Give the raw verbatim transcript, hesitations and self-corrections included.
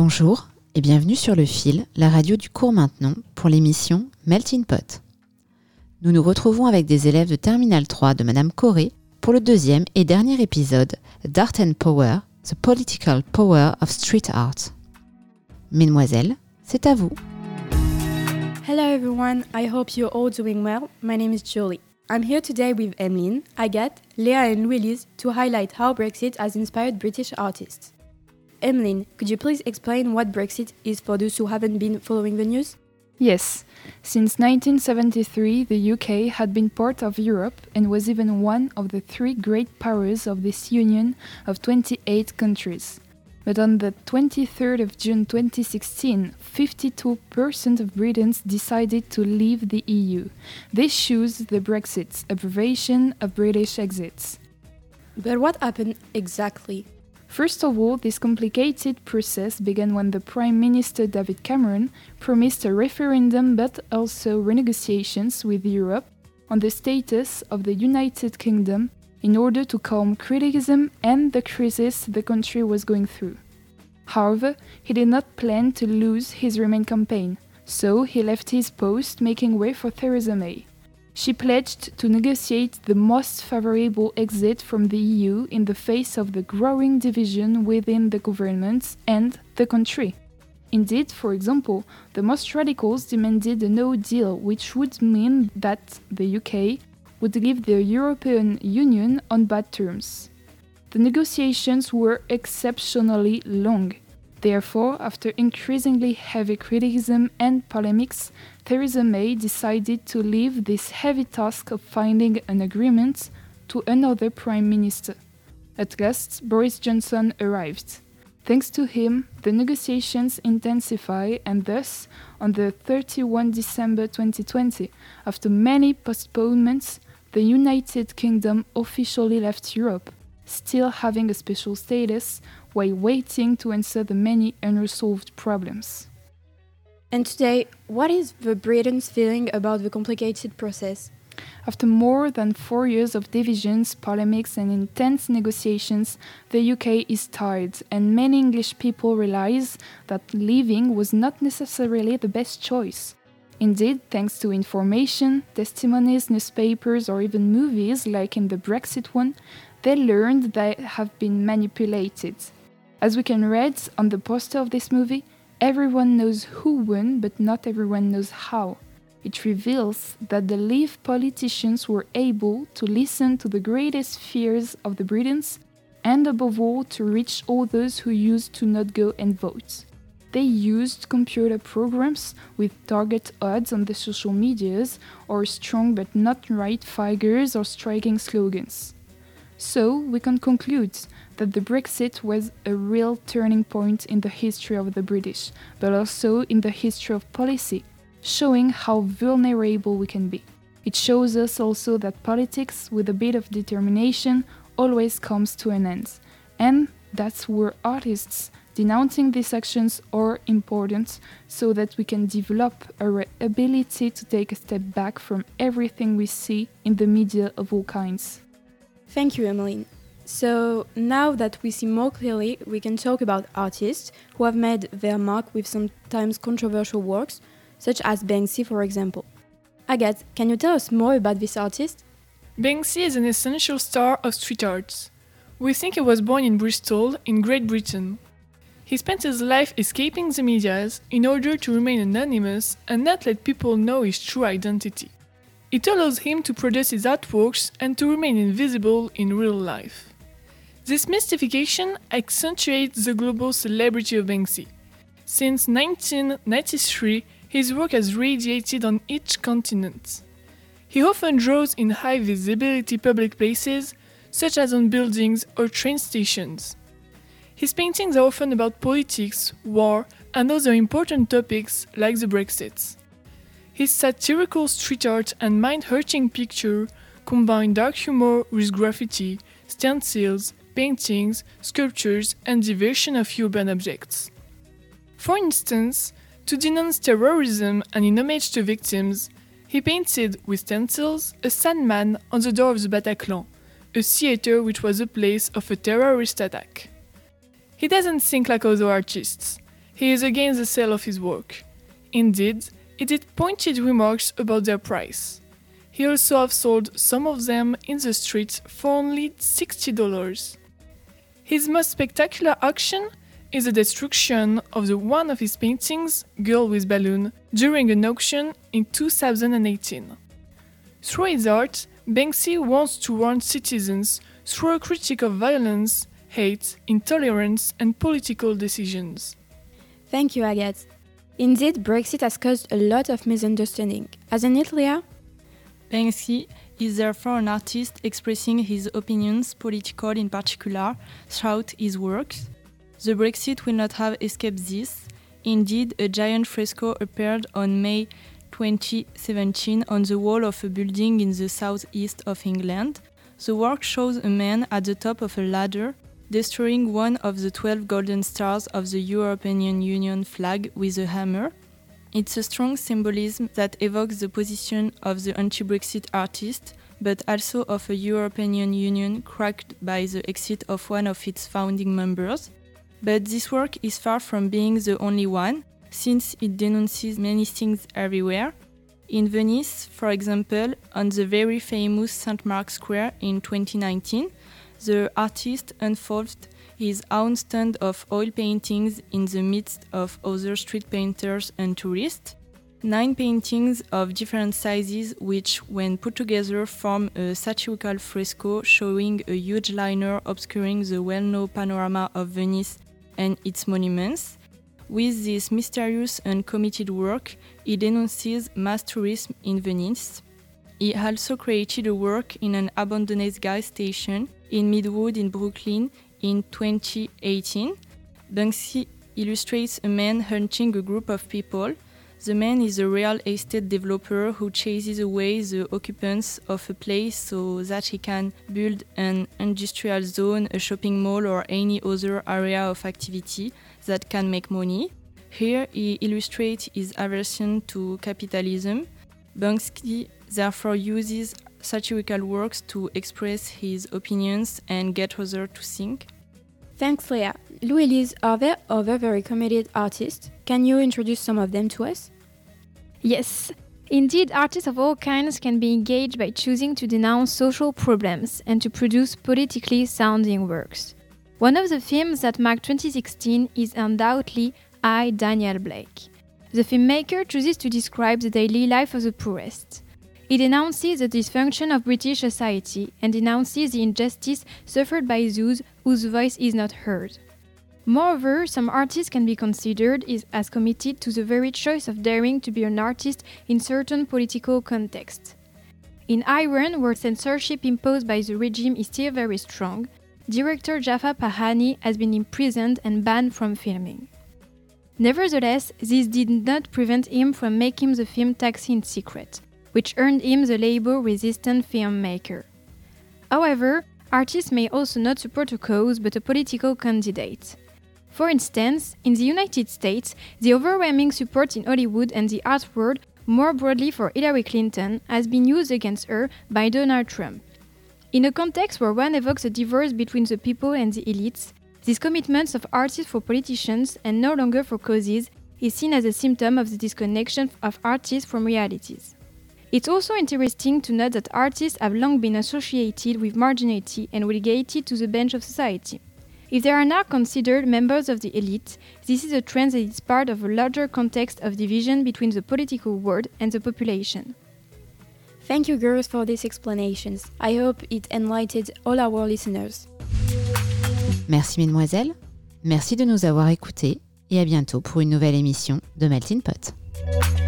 Bonjour et bienvenue sur Le Fil, la radio du cours Maintenant pour l'émission Melting Pot. Nous nous retrouvons avec des élèves de Terminale trois de Madame Corée pour le deuxième et dernier épisode d'Art and Power, The Political Power of Street Art. Mesdemoiselles, c'est à vous. Hello everyone, I hope you're all doing well. My name is Julie. I'm here today with Emeline, Agathe, Léa and Louise to highlight how Brexit has inspired British artists. Emeline, could you please explain what Brexit is for those who haven't been following the news? Yes, since nineteen seventy-three the U K had been part of Europe and was even one of the three great powers of this union of twenty-eight countries. But on the twenty-third of June twenty sixteen, fifty-two percent of Britons decided to leave the E U. This shows the Brexit, abbreviation of British exits. But what happened exactly? First of all, this complicated process began when the Prime Minister David Cameron promised a referendum but also renegotiations with Europe on the status of the United Kingdom in order to calm criticism and the crisis the country was going through. However, he did not plan to lose his Remain campaign, so he left his post, making way for Theresa May. She pledged to negotiate the most favorable exit from the E U in the face of the growing division within the government and the country. Indeed, for example, the most radicals demanded a no deal, which would mean that the U K would leave the European Union on bad terms. The negotiations were exceptionally long. Therefore, after increasingly heavy criticism and polemics, Theresa May decided to leave this heavy task of finding an agreement to another Prime Minister. At last, Boris Johnson arrived. Thanks to him, the negotiations intensified and thus, on the thirty-first of December twenty twenty, after many postponements, the United Kingdom officially left Europe, still having a special status while waiting to answer the many unresolved problems. And today, what is the Britons' feeling about the complicated process? After more than four years of divisions, polemics and intense negotiations, the U K is tired, and many English people realize that leaving was not necessarily the best choice. Indeed, thanks to information, testimonies, newspapers, or even movies, like in the Brexit one, they learned they have been manipulated. As we can read on the poster of this movie, everyone knows who won, but not everyone knows how. It reveals that the Leave politicians were able to listen to the greatest fears of the Britons and above all to reach all those who used to not go and vote. They used computer programs with target ads on the social medias or strong but not right figures or striking slogans. So we can conclude that the Brexit was a real turning point in the history of the British, but also in the history of policy, showing how vulnerable we can be. It shows us also that politics, with a bit of determination, always comes to an end. And that's where artists denouncing these actions are important, so that we can develop our ability to take a step back from everything we see in the media of all kinds. Thank you, Emeline. So now that we see more clearly, we can talk about artists who have made their mark with sometimes controversial works, such as Banksy, for example. Agathe, can you tell us more about this artist? Banksy is an essential star of street art. We think he was born in Bristol, in Great Britain. He spent his life escaping the medias in order to remain anonymous and not let people know his true identity. It allows him to produce his artworks and to remain invisible in real life. This mystification accentuates the global celebrity of Banksy. Since nineteen ninety-three, his work has radiated on each continent. He often draws in high-visibility public places, such as on buildings or train stations. His paintings are often about politics, war, and other important topics like the Brexit. His satirical street art and mind-hurting picture combine dark humor with graffiti, stencils, paintings, sculptures, and diversion of urban objects. For instance, to denounce terrorism and in homage to victims, he painted with stencils a Sandman on the door of the Bataclan, a theater which was the place of a terrorist attack. He doesn't think like other artists. He is against the sale of his work. Indeed, he did pointed remarks about their price. He also have sold some of them in the streets for only sixty dollars. His most spectacular action is the destruction of the one of his paintings, Girl with Balloon, during an auction in two thousand eighteen. Through his art, Banksy wants to warn citizens through a critique of violence, hate, intolerance, and political decisions. Thank you, Agathe. Indeed, Brexit has caused a lot of misunderstanding. Hasn't it, Leah? Banksy is therefore an artist expressing his opinions, political in particular, throughout his works. The Brexit will not have escaped this. Indeed, a giant fresco appeared on May twenty seventeen on the wall of a building in the southeast of England. The work shows a man at the top of a ladder destroying one of the twelve golden stars of the European Union flag with a hammer. It's a strong symbolism that evokes the position of the anti-Brexit artist, but also of a European Union cracked by the exit of one of its founding members. But this work is far from being the only one, since it denounces many things everywhere. In Venice, for example, on the very famous Saint Mark's Square in twenty nineteen, the artist unfolded his own stand of oil paintings in the midst of other street painters and tourists. Nine paintings of different sizes which, when put together, form a satirical fresco showing a huge liner obscuring the well-known panorama of Venice and its monuments. With this mysterious and committed work, he denounces mass tourism in Venice. He also created a work in an abandoned gas station in Midwood in Brooklyn in twenty eighteen. Banksy illustrates a man hunting a group of people. The man is a real estate developer who chases away the occupants of a place so that he can build an industrial zone, a shopping mall, or any other area of activity that can make money. Here he illustrates his aversion to capitalism. Banksy therefore uses satirical works to express his opinions and get others to think. Thanks, Leah. Louise, are there other very committed artists? Can you introduce some of them to us? Yes. Indeed, artists of all kinds can be engaged by choosing to denounce social problems and to produce politically sounding works. One of the films that marked twenty sixteen is undoubtedly I, Daniel Blake. The filmmaker chooses to describe the daily life of the poorest. He denounces the dysfunction of British society and denounces the injustice suffered by those whose voice is not heard. Moreover, some artists can be considered as committed to the very choice of daring to be an artist in certain political contexts. In Iran, where censorship imposed by the regime is still very strong, director Jafar Pahani has been imprisoned and banned from filming. Nevertheless, this did not prevent him from making the film Taxi in secret, which earned him the label resistant filmmaker. However, artists may also not support a cause but a political candidate. For instance, in the United States, the overwhelming support in Hollywood and the art world more broadly for Hillary Clinton has been used against her by Donald Trump. In a context where one evokes a divorce between the people and the elites, this commitment of artists for politicians and no longer for causes is seen as a symptom of the disconnection of artists from realities. It's also interesting to note that artists have long been associated with marginality and relegated to the bench of society. If they are now considered members of the elite, this is a trend that is part of a larger context of division between the political world and the population. Thank you, girls, for these explanations. I hope it enlightened all our listeners. Merci, mesdemoiselles. Merci de nous avoir écoutés et à bientôt pour une nouvelle émission de Melting Pot.